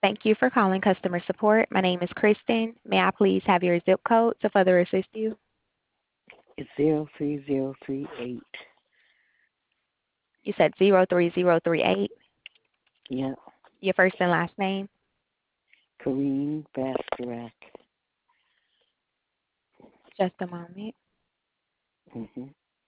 Thank you for calling customer support. My name is Kristen. May I please have your zip code to further assist you? It's 03038. You said 03038. Yeah. Your first and last name. Kareem Bastarak. Just a moment. Mm-hmm.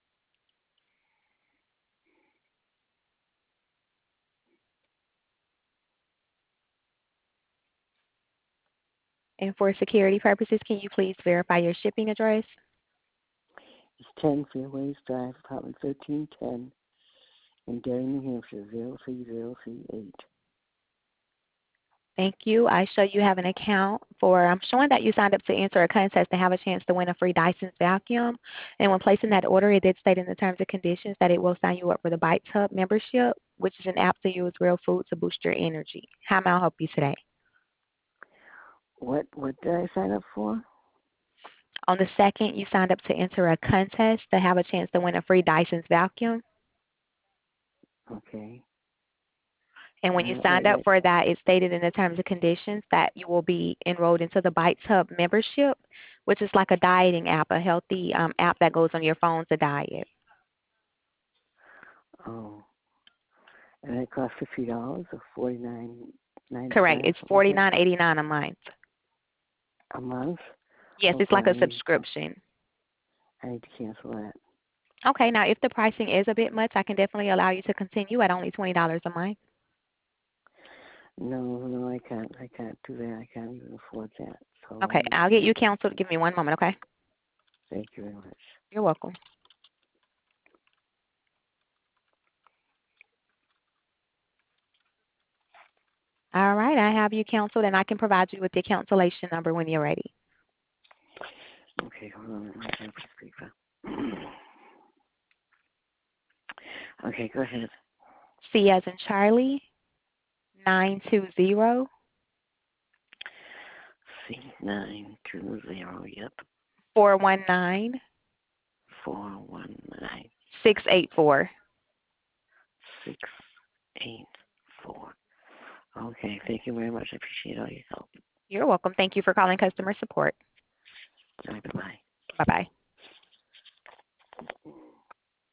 And for security purposes, can you please verify your shipping address? It's 10 Fairways Drive, apartment 1310, in Derry, New Hampshire, 03038. Thank you. I show you have an account I'm showing that you signed up to enter a contest to have a chance to win a free Dyson vacuum. And when placing that order, it did state in the terms and conditions that it will sign you up for the Bites Hub membership, which is an app to use real food to boost your energy. How may I help you today? What did I sign up for? On the 2nd, you signed up to enter a contest to have a chance to win a free Dyson vacuum. Okay. And when you signed up for that, it stated in the terms and conditions that you will be enrolled into the Bites Hub membership, which is like a dieting app, a healthy app that goes on your phone to diet. Oh. And it costs $50 or $49.95? Correct. It's $49.89 a month. A month? Yes, it's like a subscription. I need to cancel that. Okay, now if the pricing is a bit much, I can definitely allow you to continue at only $20 a month. No, I can't. I can't do that. I can't even afford that. So Okay, I'll get you canceled. Give me one moment, okay? Thank you very much. You're welcome. All right, I have you canceled, and I can provide you with your cancellation number when you're ready. Okay, hold on. I have a speaker. Okay, go ahead. C as in Charlie, 920. C920, yep. 419. 419. 684. 684. Okay, thank you very much. I appreciate all your help. You're welcome. Thank you for calling customer support. All right, bye-bye. Bye-bye.